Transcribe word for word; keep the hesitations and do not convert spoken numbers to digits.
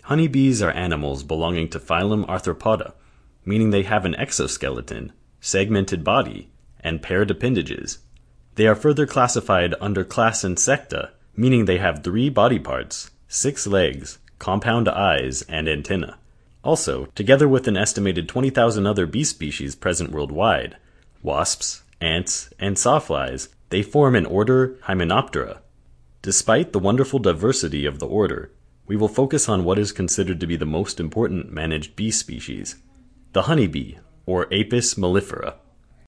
Honeybees are animals belonging to phylum Arthropoda, meaning they have an exoskeleton, segmented body, and paired appendages. They are further classified under class Insecta, meaning they have three body parts, six legs, compound eyes, and antennae. Also, together with an estimated twenty thousand other bee species present worldwide, wasps, ants, and sawflies, they form an order Hymenoptera. Despite the wonderful diversity of the order, we will focus on what is considered to be the most important managed bee species, the honeybee, or Apis mellifera.